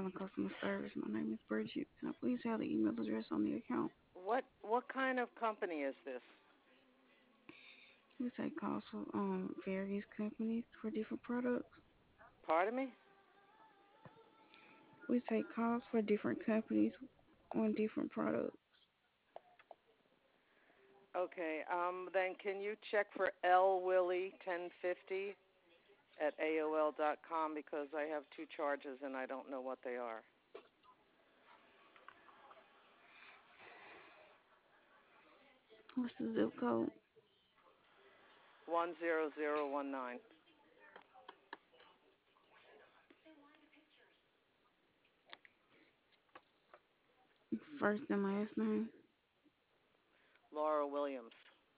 calling customer service. My name is Bridget. Can I please have the email address on the account? What kind of company is this? We take calls for various companies for different products. Pardon me? We take calls for different companies on different products. Okay. Then can you check for L Willie 1050 at AOL.com because I have two charges and I don't know what they are. What's the zip code? 10019. First and last name. Laura Williams.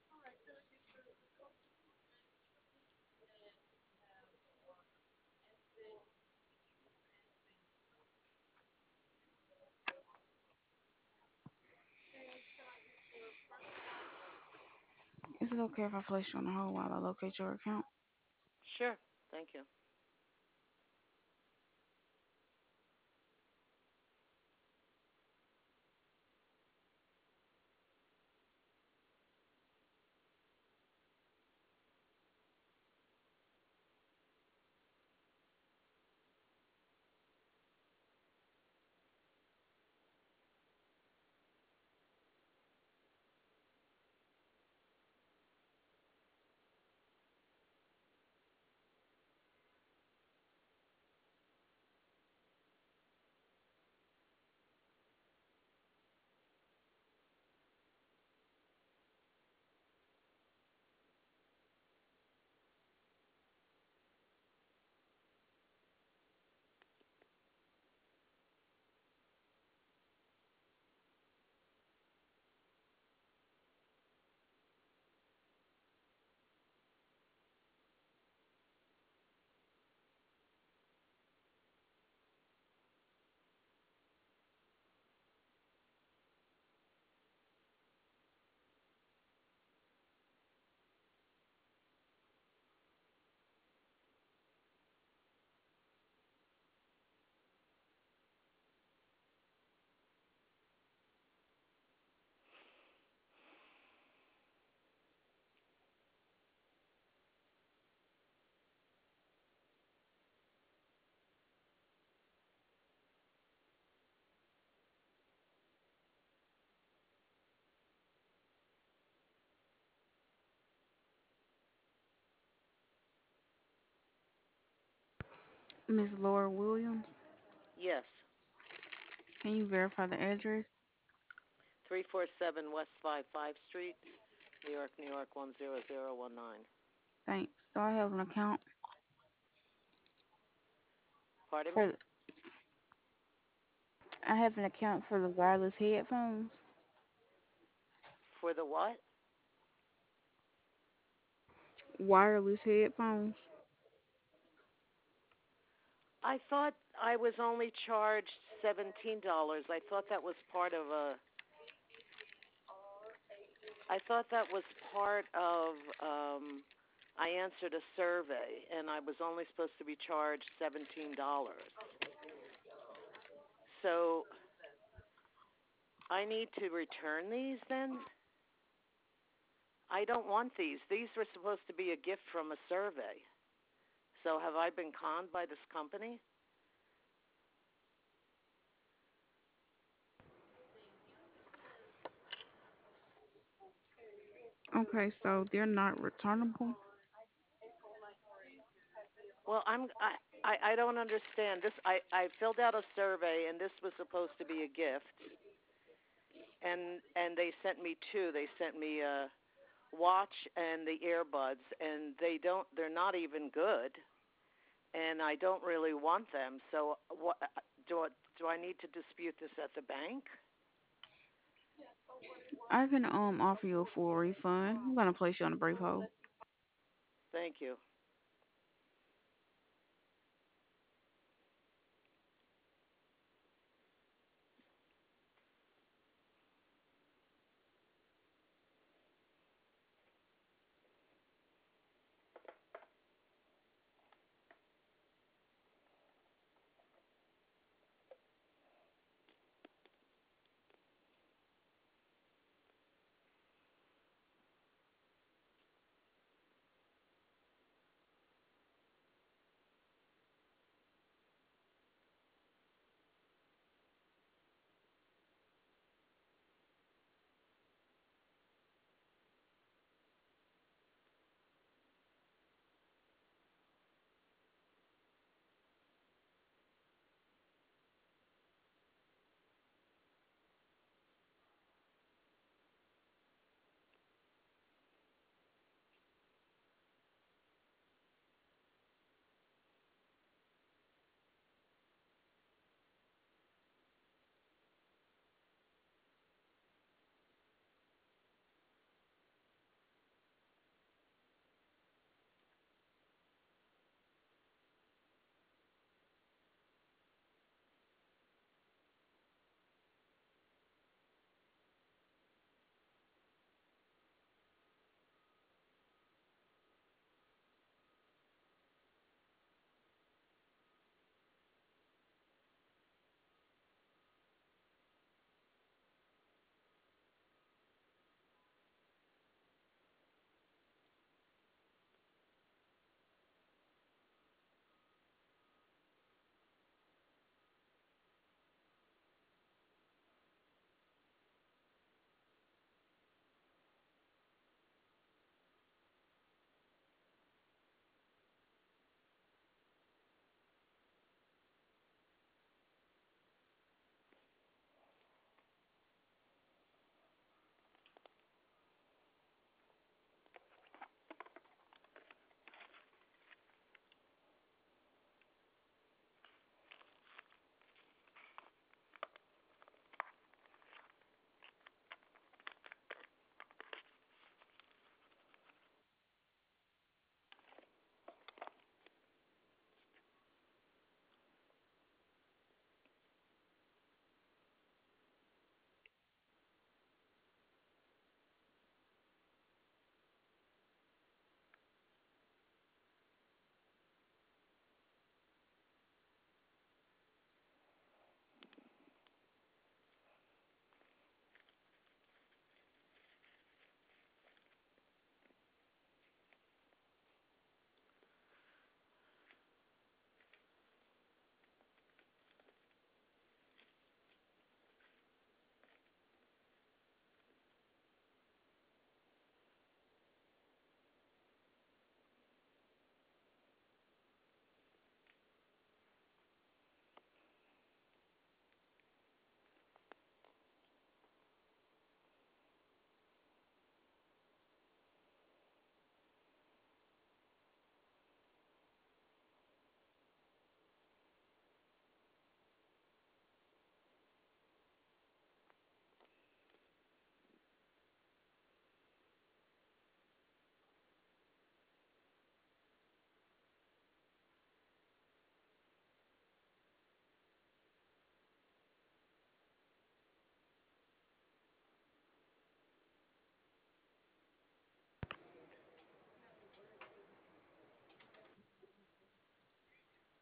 Is it okay if I place you on the hold while I locate your account? Sure. Thank you. Miss Laura Williams. Yes. Can you verify the address? 347 West 55 Street, New York, New York 10019. Thanks. So I have an account Pardon me? for I have an account for the wireless headphones. For the what? Wireless headphones. I thought I was only charged $17. I thought that was part of I answered a survey and I was only supposed to be charged $17. So I need to return these then? I don't want these. These were supposed to be a gift from a survey. So have I been conned by this company? Okay, so they're not returnable. Well, I don't understand. I filled out a survey and this was supposed to be a gift and they sent me two. They sent me a watch and the earbuds and they're not even good and I don't really want them. So what do I need to dispute this at the bank? I can offer you a full refund. I'm gonna place you on a brief hold. Thank you.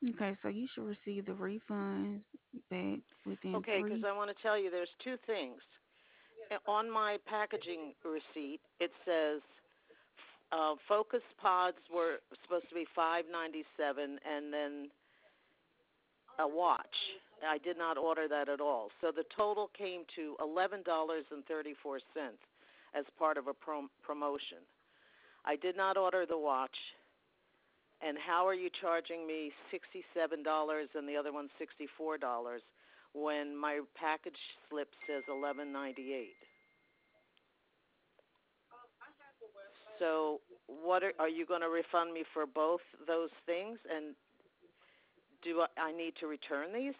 Okay, so you should receive the refunds back within Okay, because three. I want to tell you there's two things. On my packaging receipt, it says Focus Pods were supposed to be 5.97, and then a watch. I did not order that at all. So the total came to $11.34 as part of a promotion. I did not order the watch. And how are you charging me $67 and the other one $64 when my package slip says 11.98? So what are you going to refund me for both those things? And do I need to return these?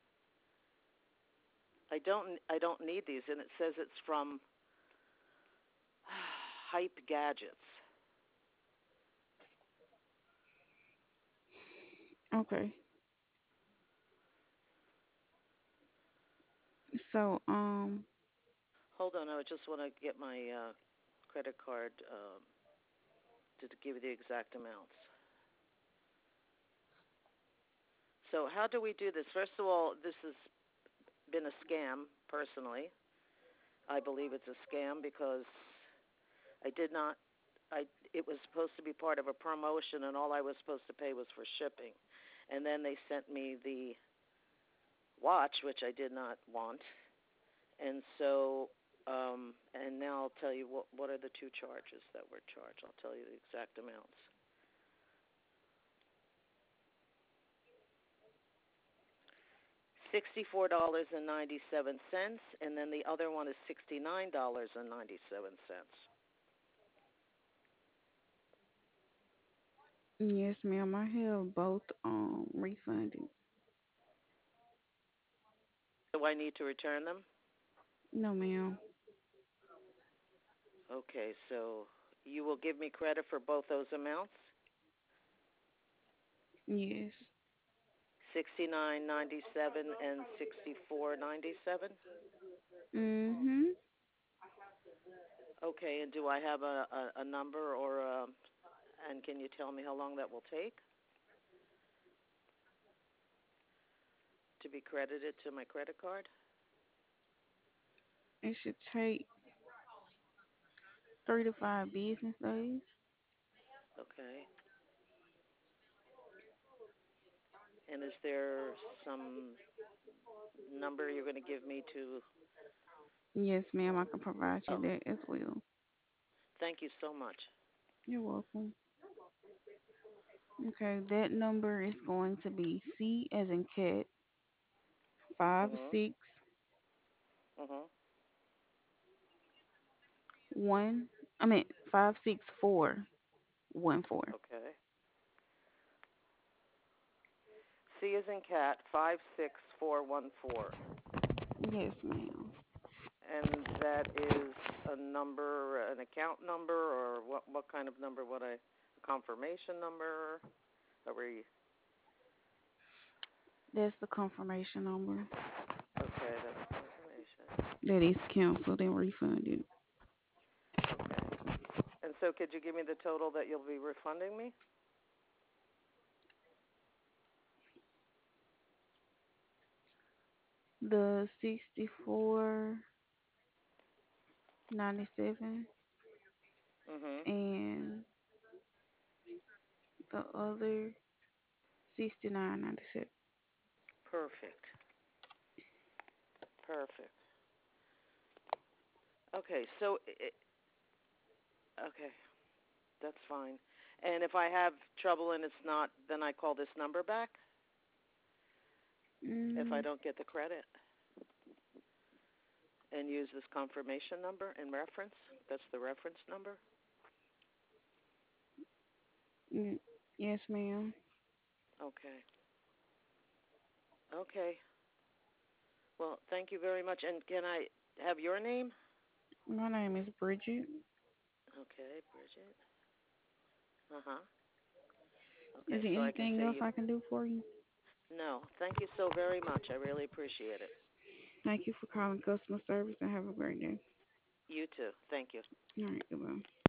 I don't need these, and it says it's from Hype Gadgets. Okay. So Hold on, I just want to get my credit card to give you the exact amounts. So how do we do this? First of all, this has been a scam. Personally, I believe it's a scam because I did not. I it was supposed to be part of a promotion, and all I was supposed to pay was for shipping, and then they sent me the watch, which I did not want, and so. And now I'll tell you what are the two charges that were charged. I'll tell you the exact amounts. $64.97, and then the other one is $69.97. yes, ma'am. I have both refunded. Do I need to return them? No, ma'am. Okay, so you will give me credit for both those amounts? Yes. 69.97 and 64.97. Mhm. Okay, and do I have a number or and can you tell me how long that will take to be credited to my credit card? It should take 3 to 5 business days. Okay. And is there some number you're going to give me to? Yes, ma'am. I can provide you Oh, that as well. thank you so much. You're welcome. Okay, that number is going to be C as in cat five Mhm. six Mhm. one. I mean 56414. Okay. C is in cat 56414. Yes, ma'am. And that is a number, an account number, or what kind of number would I? A confirmation number? Are we? That's the confirmation number Okay, that's confirmation. that is canceled and refunded. Okay. And so, could you give me the total that you'll be refunding me? The 64.97 Mhm. and the other 69.97. Perfect. Perfect. Okay. So, okay, that's fine. And if I have trouble and it's not, then I call this number back. If I Mm, don't get the credit, and use this confirmation number in reference. That's the reference number. mm, yes, ma'am. Okay. Okay. Well, thank you very much. And can I have your name? My name is Bridget. Okay, Bridget. Uh huh. Is Okay, there so I can anything say else you. I can do for you? No, thank you so very much. I really appreciate it. Thank you for calling customer service and have a great day. You too. Thank you. All right, goodbye.